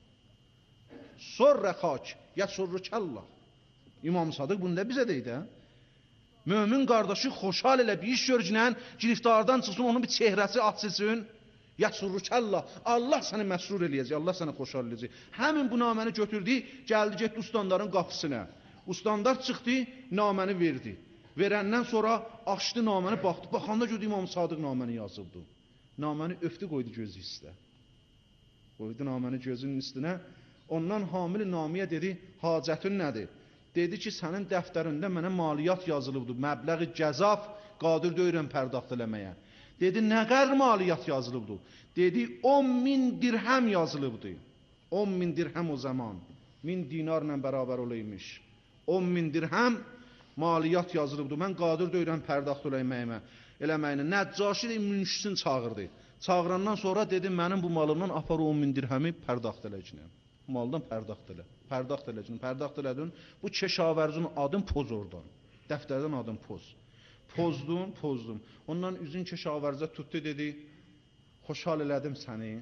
Surrə xak, yəsurrükəllah. İmam Sadıq bunu da bizə deydi, hə? Mömin qardaşı xoşal ilə bir iş görəcəkən, giriftardan çıxsın, onun bir çehrəsi açılsın. Yəsurrükəllah. Allah səni məsrur eləyəcək, Allah səni xoşal eləyəcək. Həmin bu naməni götürdü, gəldi, getdi ustandarın qapısına. Ustandar çıxdı, naməni verdi. Verəndən sonra açdı naməni, baxdı. Baxanda gördü İmam Sadıq naməni yazıldı. Naməni öftü qoydu gözü üstə. Qoydu naməni gözünün üstünə. Ondan hamil namiyə dedi, hacətin nədir? Dedi ki, sənin dəftərində mənə maliyyat yazılıbdır. Məbləği cəzaf, qadir deyirəm pərdaxt eləməyə. Dedi, nə qədər maliyyat yazılıbdır? Dedi, on min dirhəm yazılıbdır. on min dirhəm o zaman. Min dinarla bərabər olaymış. on min dirhəm maliyyat yazılıbdır. Mən qadir deyirəm pərdaxt eləməyimə. Eləməyinə. Nəccaşi də münşisini çağırdı. Çağırandan sonra dedi, mənim bu malımdan apar on min dirhəmi pərdaxt eləcəyəm. Maldan pərdaxt elə. Pərdaxt eləcəyəm. Pərdaxt elədin. Bu Keşavērizin adın poz oradan. Dəftərdən adın poz. Pozdum, pozdum. Ondan üzün Keşavērizə tutdu, dedi, xoşal elədim səni,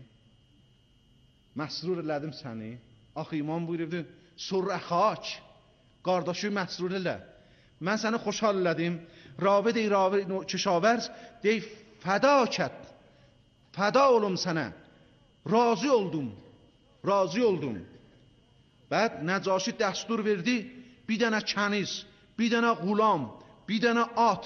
məsrur elədim səni. Axı imam buyurdu, surrə xak, qardaşı məsrur elə. Mən səni xoşal elədim. Ravi dey, ravi Keşavərz, dey, fədakət, fəda olum sənə. Razı oldum, razı oldum. Bəd Nəcaşi dəstur verdi, bir dənə kəniz, bir dənə qulam, bir dənə at,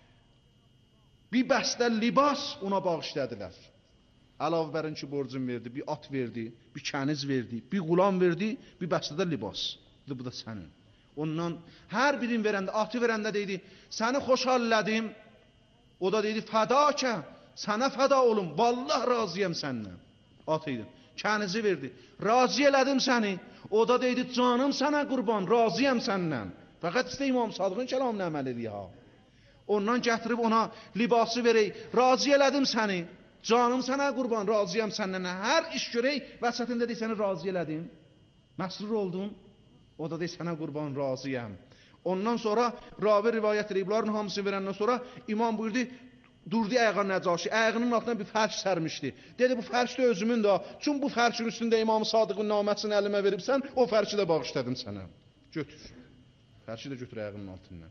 bir bəstə libas ona bağışladilər. Əlavə bərin ki, borcun verdi, bir at verdi, bir kəniz verdi, bir qulam verdi, bir bəstə də libas. Bu da sənin. Ondan hər birini verəndə, atı verəndə deydi, səni xoşal elədim. O da deydi, fədakə, sənə fəda olum, vallah razıyam səndən. At idi. Kənizi verdi. Razı elədim səni. O da deydi, canım sənə qurban, razıyam səndən. Fəqət istə İmam Sadıqın kəlamını əməl edir ha. Ondan gətirib ona libası verək, razı elədim səni. Canım sənə qurban, razıyam səndən. Hər iş görək, vəsətində deyir, səni razı elədim. Məsrur oldum. O da deyir, sənə qurban, razıyam. Ondan sonra ravi rivayət edib, bunların hamısını verəndən sonra imam buyurdu, durdu ayağa Nəcaşi, ayağının altına bir fərş sərmişdi. Dedi, bu fərş də özümün də, çün bu fərşin üstündə İmam Sadıqın naməsini əlimə veribsən, o fərşi də bağışladım sənə. Götür. Fərşi də götür ayağının altından.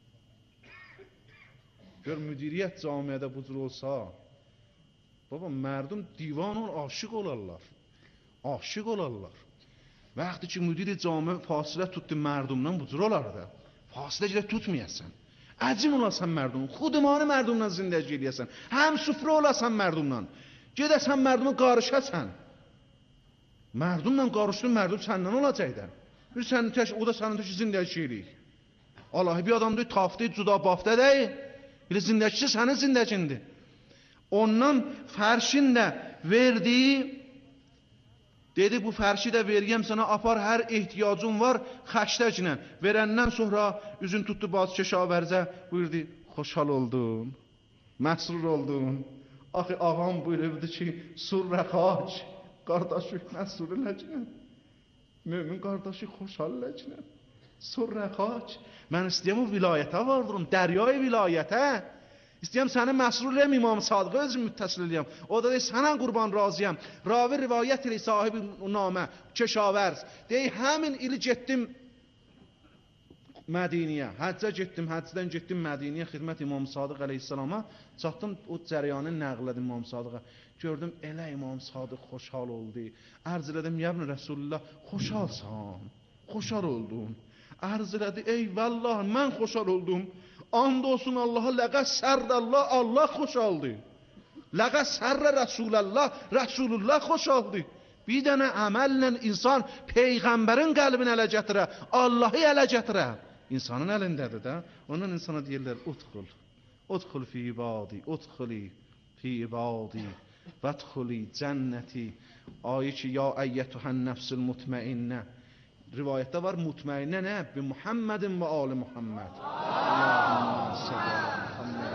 Gör, müdiriyyət camiədə bu cür olsa, baba, mərdum divan ol, aşıq olarlar. Aşıq olarlar. Vaxtı ki, müdiri camiə fasilə tutdu mərdumdan, bu cür olar da. Fasilə gedək tutmayəsən. Əcim olasan mərdumdan, xudumanı mərdumdan zindəci eləyəsən. Həm süfrə olasan mərdumdan. Gedəsən mərdumdan qarışasən. Mərdumdan qarışdın, mərdum səndən olacaqdır. Bir sənin tək, o da sənin tək zindəci eləyik. Allah, bir adam deyil, taftı, cuda, baftə deyil. Bir zindəçisi sənin zindəcindir. Ondan fərşin də verdiyi, dedi, bu fərşi də veriyəm sənə, apar, hər ehtiyacın var, xəştəclə. Verəndən sonra üzün tutdu bazı Keşavērizə, buyurdu, xoşal oldun, məsrur oldun. Axı ağam buyururdu ki, surrə xaç, qardaşı məsrur eləcən. Mömin qardaşı xoşal eləcən. Surrə xaç. Mən istəyəm o vilayətə vardırım, dəryay vilayətə. İstəyəm səni məsrur eləyəm, İmam Sadiqə özüm müttəsil eləyəm. O da deyir, sənə qurban razıyam. Ravi rivayət elə sahibi namə, keşavərz. Deyir, həmin ili getdim Mədiniyə. Həccə getdim, həccdən getdim Mədiniyə, xidmət İmam Sadiq əleyhissalama. Çatdım, o cəryanı nəql edim İmam Sadiqə. Gördüm, elə İmam Sadiq xoşhal oldu. Ərz elədim, yəbn Rəsulullah, xoşalsan, xoşal oldun. Ərz elədi, ey vallah, mən xoşal oldum. And olsun Allaha, ləqə sərrəllah, Allah xoşaldı. Ləqə sərrə Rəsulallah, Rəsulullah xoşaldı. Bir dənə əməllə insan Peyğəmbərin qəlbini ələ gətirə, Allahı ələ gətirə. İnsanın əlindədir də. Ondan insana deyirlər, udxul, udxul fi ibadi, udxuli fi ibadi, vədxuli cənnəti. Ayı ki, ya əyyətühən nəfsul mutmainnə. Rivayətdə var, mutmainnə nə? Bi Muhammedin və ali Muhammed. Allahümmə sələ Muhammed.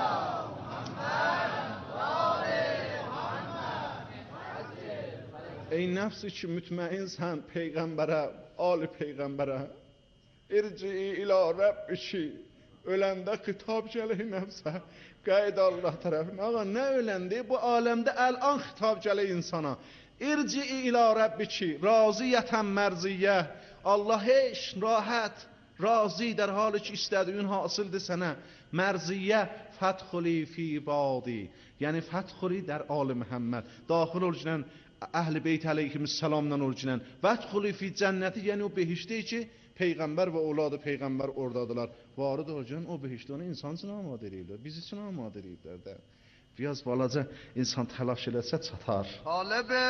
Ey nəfsi ki, mütməinsən Peyğəmbərə, ali Peyğəmbərə. İrci ilə Rəbbi ki, öləndə xitab gəlir nəfsə, qeyd Allah tərəfinə. Ağa, nə öləndi? Bu aləmdə əl-an xitab gəlir insana. İrci ilə Rəbbi ki, raziyətən mərziyyə. Allah heç rahat, razı در حالی ki istədiyin hasıldır sənə. Mərziyyə fədxuli fi ibadi. Yəni fədxuli در آل Muhammed. Daxil olacaq Əhl-i Beyt əleyhissalamdan olacaq. Vədxuli fi cənnəti, yəni o behişdə ki, Peyğəmbər və oğladı Peyğəmbər oradadılar. Varid olacaq, o behişdə onu insan üçün amadə ediblər. Biz üçün amadə ediblər də. Biraz balaca insan təlaş eləsə çatar. Talebe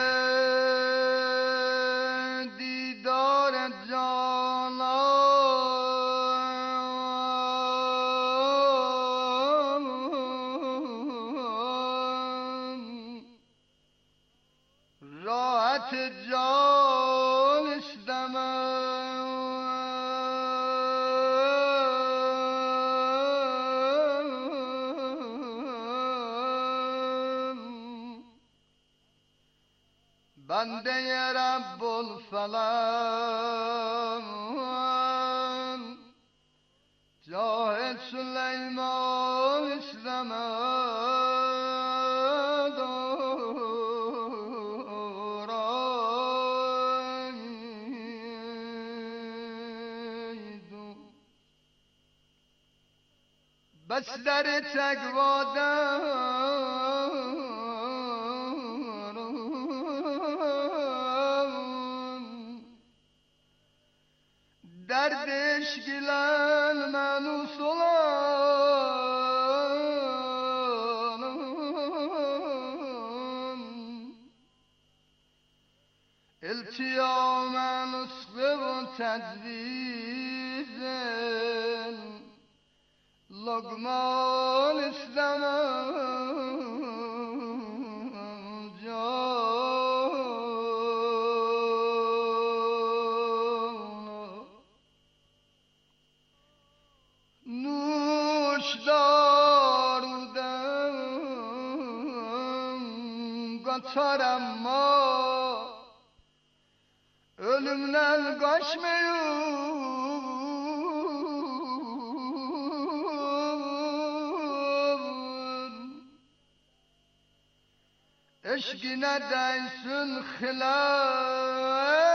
didar canan rahat can istemem bende-i Rabbul falan Cahil Süleyman istemez oraydı Besleri tekvadan Derd eşkilen menus olan İltiya menus ve tecvizen Lokman istemem Kaçar ama ölümden kaçmıyor Eşkine değsin hilal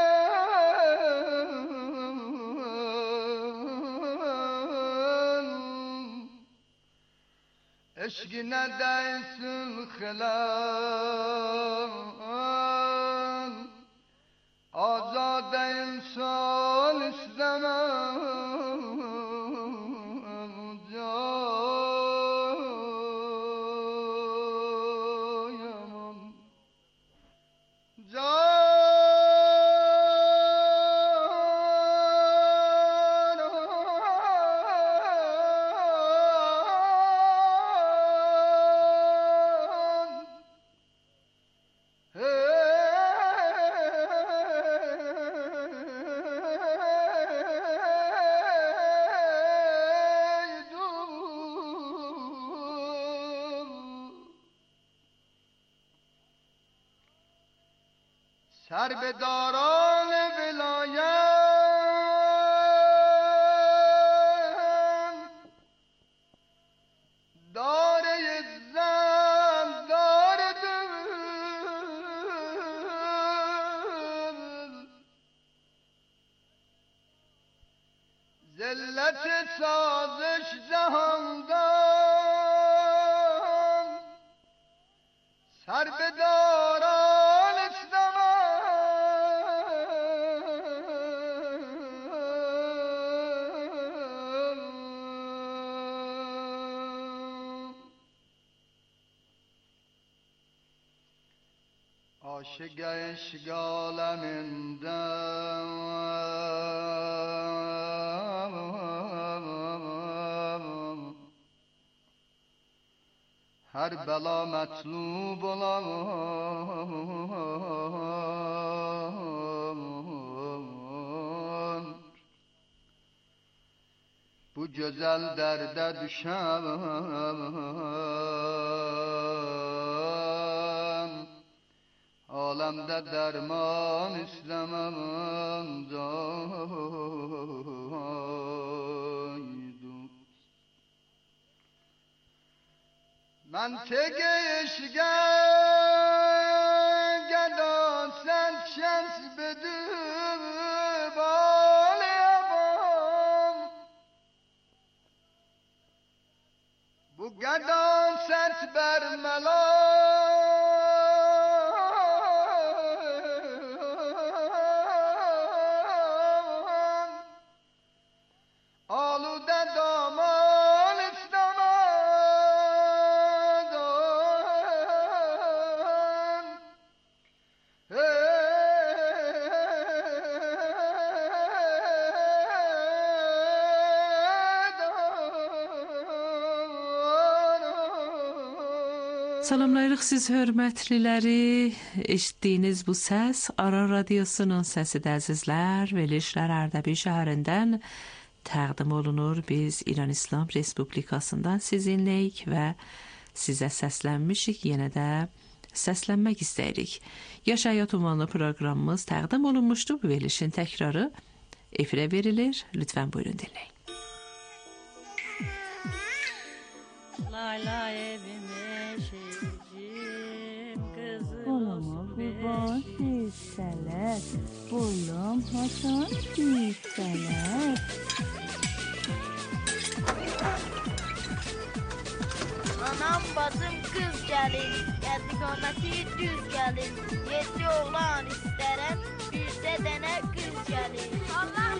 Eşkine değsin hilal Azad insan istemem Cayaman Cayaman سربداران ولایت داره زن داره دل ذلت سازش جهاندان سربداران عاشق اشغالمندم her bela metlub olan bu güzel derde düşen alemde derman istemem منطق عشقه گدا سن شمس بدو بالیم bu گدا سنت بر ملان آلوده دامان Salamlayırıq siz hörmətliləri. Eşitdiyiniz bu səs Aran Radiosunun səsidir əzizlər. Verilişlər Ərdəbil şəhərindən təqdim olunur. Biz İran İslam Respublikasından sizinləyik və sizə səslənmişik. Yenə də səslənmək istəyirik. Yaş Həyat Ünvanlı proqramımız təqdim olunmuşdu. Bu verilişin təkrarı efirə verilir. Lütfən buyurun dinləyin. Layla evime şehircim kızım olama kurban hisseler oğlum Hasan hisseler Anam bacım kız gelin geldi kometi düz gelin yedi oğlan isterim bir de dene kız gelin Allah